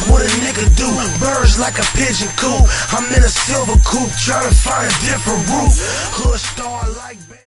That's what a nigga do. Birds like a pigeon coop. I'm in a silver coupe trying to find a different route. Hood star like